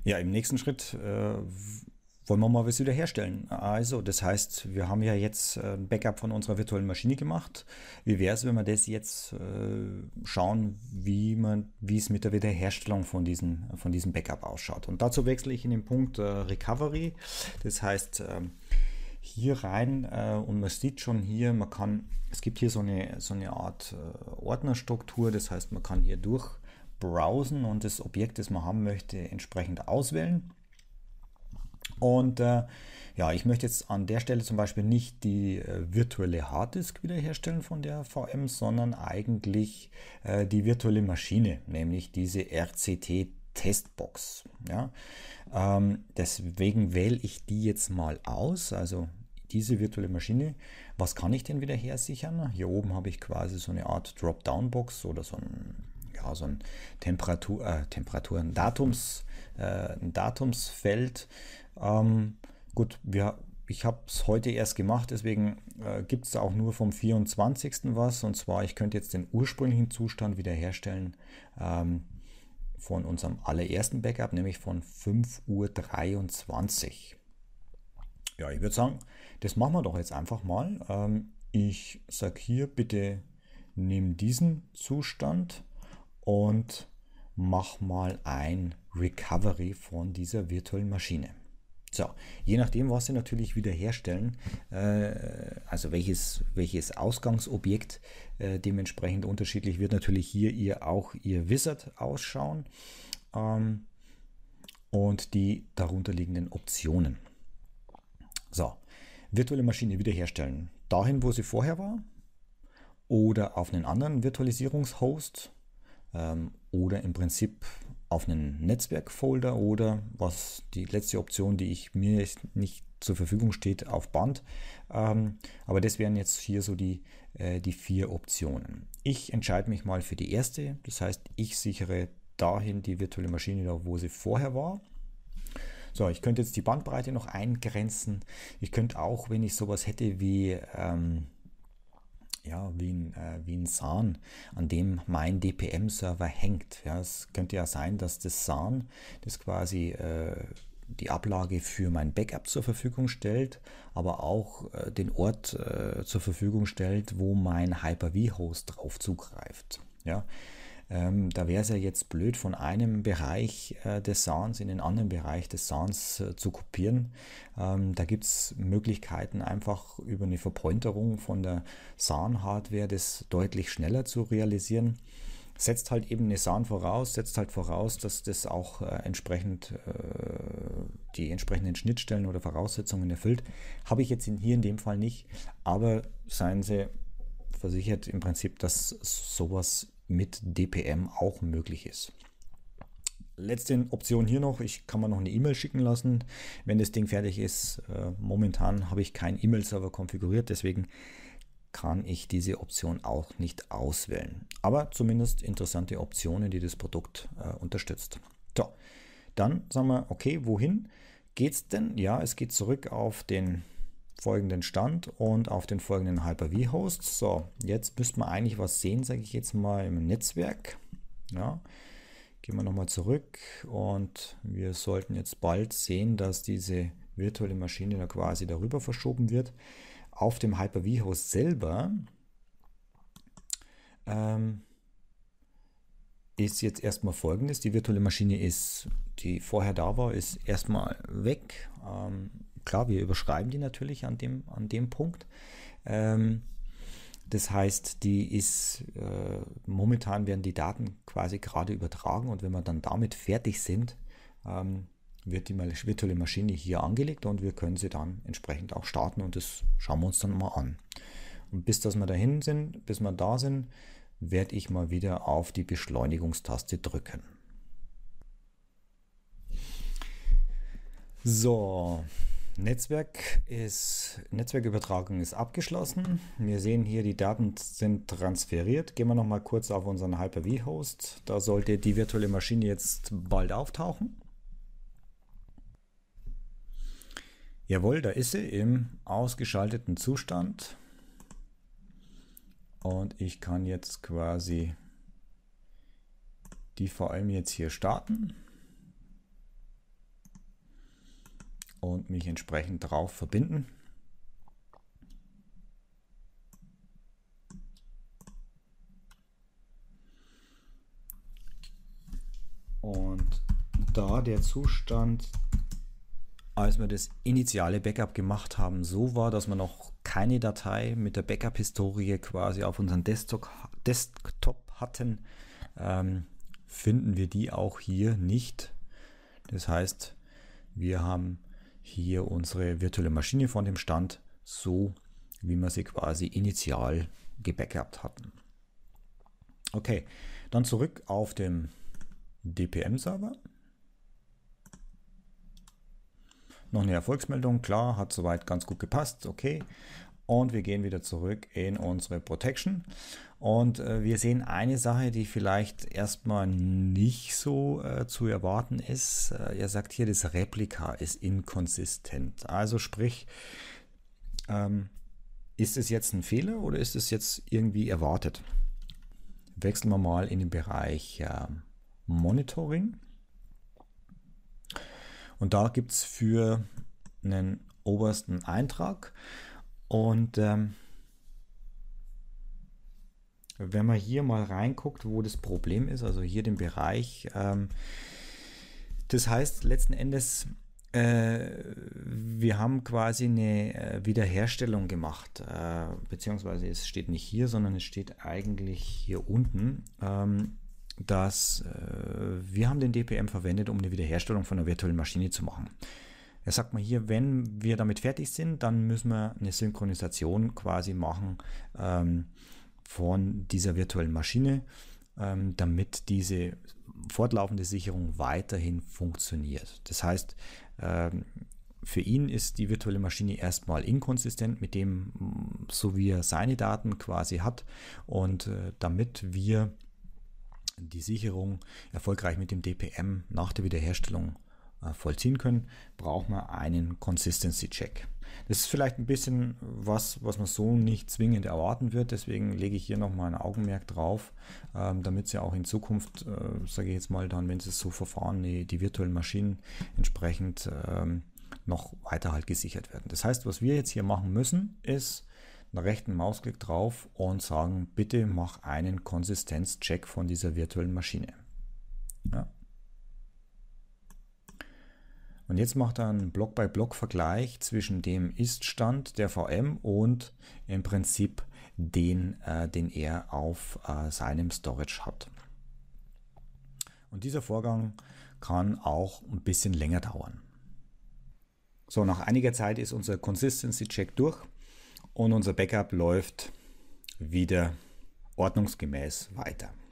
Ja, im nächsten Schritt wollen wir mal was wiederherstellen. Also, das heißt, wir haben ja jetzt ein Backup von unserer virtuellen Maschine gemacht. Wie wäre es, wenn wir das jetzt schauen, wie es mit der Wiederherstellung von diesem Backup ausschaut? Und dazu wechsle ich in den Punkt Recovery. Das heißt, hier rein und man sieht schon hier, es gibt hier so eine Art Ordnerstruktur. Das heißt, man kann hier durchbrowsen und das Objekt, das man haben möchte, entsprechend auswählen. Und ja, ich möchte jetzt an der Stelle zum Beispiel nicht die virtuelle Harddisk wiederherstellen von der VM, sondern eigentlich die virtuelle Maschine, nämlich diese RCT Testbox. Ja? Deswegen wähle ich die jetzt mal aus, also diese virtuelle Maschine. Was kann ich denn wieder hersichern? Hier oben habe ich quasi so eine Art Dropdown-Box oder so ein ein Datumsfeld. Gut, ich habe es heute erst gemacht, deswegen gibt es da auch nur vom 24. was. Und zwar, ich könnte jetzt den ursprünglichen Zustand wiederherstellen von unserem allerersten Backup, nämlich von 5:23 Uhr. Ja, ich würde sagen, das machen wir doch jetzt einfach mal. Ich sage hier, bitte nimm diesen Zustand und mach mal ein Recovery von dieser virtuellen Maschine. So, je nachdem, was Sie natürlich wiederherstellen, also welches Ausgangsobjekt dementsprechend unterschiedlich wird natürlich hier Ihr Wizard ausschauen und die darunterliegenden Optionen. So, virtuelle Maschine wiederherstellen. Dahin, wo sie vorher war oder auf einen anderen Virtualisierungshost oder im Prinzip auf einen Netzwerkfolder oder was die letzte Option, die mir nicht zur Verfügung steht, auf Band. Aber das wären jetzt hier so die 4 Optionen. Ich entscheide mich mal für die erste. Das heißt, ich sichere dahin die virtuelle Maschine, da wo sie vorher war. So, ich könnte jetzt die Bandbreite noch eingrenzen. Ich könnte auch, wenn ich sowas hätte wie ein SAN, an dem mein DPM-Server hängt. Ja, es könnte ja sein, dass das SAN, das quasi die Ablage für mein Backup zur Verfügung stellt, aber auch den Ort zur Verfügung stellt, wo mein Hyper-V-Host drauf zugreift. Ja, da wäre es ja jetzt blöd, von einem Bereich des SANs in den anderen Bereich des SANs zu kopieren. Da gibt es Möglichkeiten, einfach über eine Verpointerung von der SAN-Hardware das deutlich schneller zu realisieren. Setzt halt eben eine SAN voraus, setzt halt voraus, dass das auch entsprechend die entsprechenden Schnittstellen oder Voraussetzungen erfüllt. Habe ich jetzt hier in dem Fall nicht, aber seien Sie versichert im Prinzip, dass sowas mit DPM auch möglich ist. Letzte Option hier noch, ich kann mir noch eine E-Mail schicken lassen, wenn das Ding fertig ist. Momentan habe ich keinen E-Mail-Server konfiguriert, deswegen kann ich diese Option auch nicht auswählen. Aber zumindest interessante Optionen, die das Produkt unterstützt. So, dann sagen wir, okay, wohin geht's denn? Ja, es geht zurück auf den folgenden Stand und auf den folgenden Hyper-V-Host. So, jetzt müsste man eigentlich was sehen, sage ich jetzt mal im Netzwerk. Ja, gehen wir nochmal zurück und wir sollten jetzt bald sehen, dass diese virtuelle Maschine da quasi darüber verschoben wird. Auf dem Hyper-V-Host selber ist jetzt erstmal Folgendes. Die virtuelle Maschine die vorher da war, ist erstmal weg. Klar, wir überschreiben die natürlich an dem Punkt. Das heißt, momentan werden die Daten quasi gerade übertragen und wenn wir dann damit fertig sind, wird die virtuelle Maschine hier angelegt und wir können sie dann entsprechend auch starten und das schauen wir uns dann mal an. Und bis wir da sind, werde ich mal wieder auf die Beschleunigungstaste drücken. So, Netzwerkübertragung ist abgeschlossen. Wir sehen hier, die Daten sind transferiert. Gehen wir noch mal kurz auf unseren Hyper-V-Host. Da sollte die virtuelle Maschine jetzt bald auftauchen. Jawohl, da ist sie im ausgeschalteten Zustand. Und ich kann jetzt quasi die VM jetzt hier starten. und mich entsprechend darauf verbinden. Und da der Zustand, als wir das initiale Backup gemacht haben, so war, dass wir noch keine Datei mit der Backup-Historie quasi auf unserem Desktop hatten, finden wir die auch hier nicht. Das heißt, wir haben hier unsere virtuelle Maschine von dem Stand, so wie wir sie quasi initial gebackupt hatten. Okay, dann zurück auf dem DPM-Server. Noch eine Erfolgsmeldung, klar, hat soweit ganz gut gepasst, okay. Und wir gehen wieder zurück in unsere Protection. Und wir sehen eine Sache, die vielleicht erstmal nicht so zu erwarten ist. Er sagt hier, das Replika ist inkonsistent. Also sprich, ist es jetzt ein Fehler oder ist es jetzt irgendwie erwartet? Wechseln wir mal in den Bereich Monitoring. Und da gibt es für einen obersten Eintrag. Und wenn man hier mal reinguckt, wo das Problem ist, also hier den Bereich, das heißt letzten Endes, wir haben quasi eine Wiederherstellung gemacht, beziehungsweise es steht nicht hier, sondern es steht eigentlich hier unten, dass wir haben den DPM verwendet, um eine Wiederherstellung von einer virtuellen Maschine zu machen. Er sagt mal hier, wenn wir damit fertig sind, dann müssen wir eine Synchronisation quasi machen von dieser virtuellen Maschine, damit diese fortlaufende Sicherung weiterhin funktioniert. Das heißt, für ihn ist die virtuelle Maschine erstmal inkonsistent mit dem, so wie er seine Daten quasi hat, und damit wir die Sicherung erfolgreich mit dem DPM nach der Wiederherstellung vollziehen können, braucht man einen Consistency Check. Das ist vielleicht ein bisschen was man so nicht zwingend erwarten wird, deswegen lege ich hier nochmal ein Augenmerk drauf, damit sie auch in Zukunft, sage ich jetzt mal dann, wenn sie es so verfahren, die virtuellen Maschinen entsprechend noch weiter halt gesichert werden. Das heißt, was wir jetzt hier machen müssen, ist einen rechten Mausklick drauf und sagen, bitte mach einen Konsistenzcheck von dieser virtuellen Maschine. Ja. Und jetzt macht er einen Block-by-Block-Vergleich zwischen dem Ist-Stand der VM und im Prinzip den er auf seinem Storage hat. Und dieser Vorgang kann auch ein bisschen länger dauern. So, nach einiger Zeit ist unser Consistency-Check durch und unser Backup läuft wieder ordnungsgemäß weiter.